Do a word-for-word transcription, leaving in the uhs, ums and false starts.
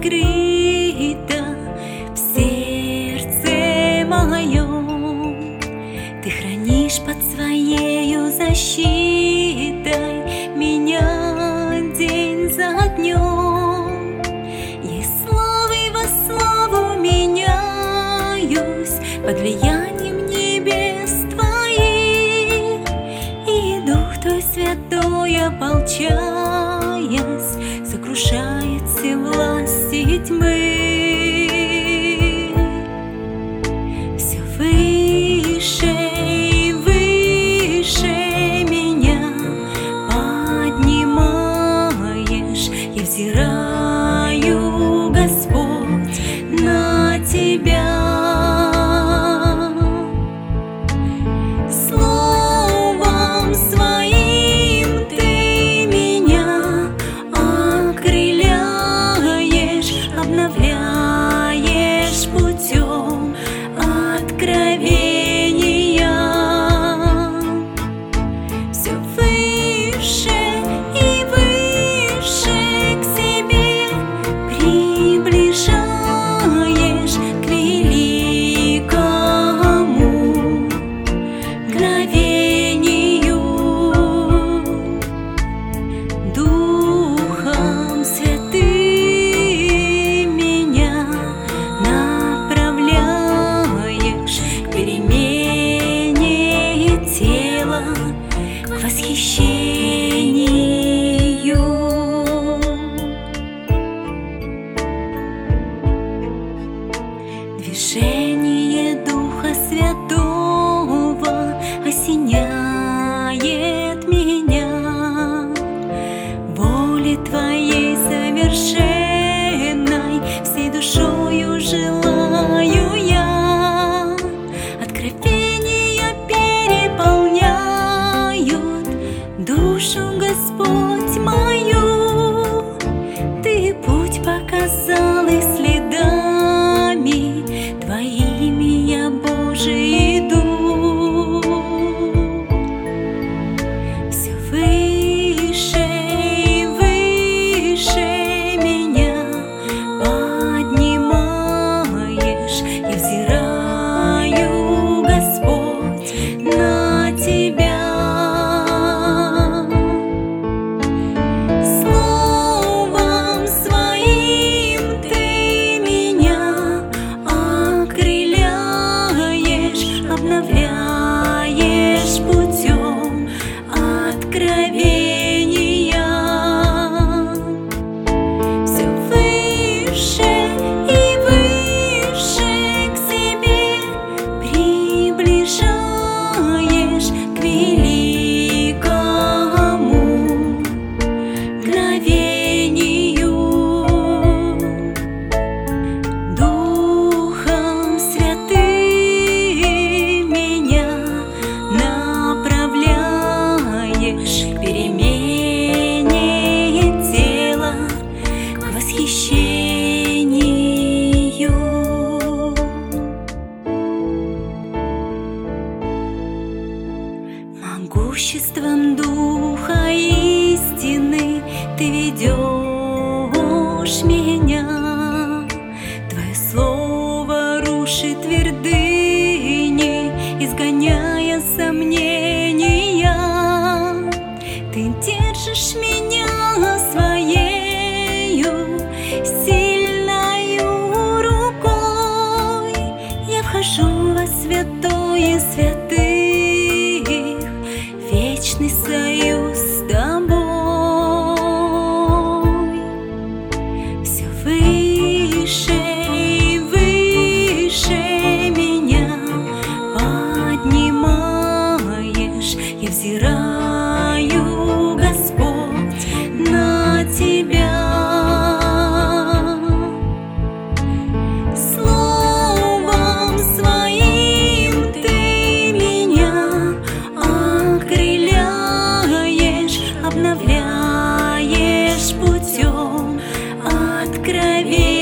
открыта в сердце моем. Ты хранишь под своею защитой меня день за днем. Я слово во слово меняюсь под влиянием небес твоих, и Дух Твой Святой, ополчаясь, сокрушает все власти тьмы. Все выше и выше меня поднимаешь. Я взираю, Господь, на Тебя. Словом Своим Ты меня окрыляешь, обновляешь путем откровения. Все выше и выше к себе приближаешь, к великому мгновению. Духом Святым меня направляешь к перемене тела, к восхищению. Движение Духа Святого осеняет меня. Воли Твоей совершенной всей душою желаю я. Откровения переполняют душу, Господь, мою. Ты путь показал, и следами Твоими я, Боже, иду. Все выше и выше меня поднимаешь. Я взираю, Господь, на Тебя. Словом Своим Ты меня окрыляешь, обновляешь путем откровения. Все выше и выше к себе приближаешь, к великому мгновению. Духом Святым меня направляешь к перемене тела, к восхищению. Могуществом Духа истины Ты ведешь меня. Твое слово рушит твердыни, изгоняя сомнения. Ты держишь меня своею сильною рукой. Я вхожу во святое святых, вечный союз с Тобой. Все выше и выше меня поднимаешь. Я взираю, Господь, на Тебя. Словом Своим Ты меня окрыляешь, обновляешь путем откровения.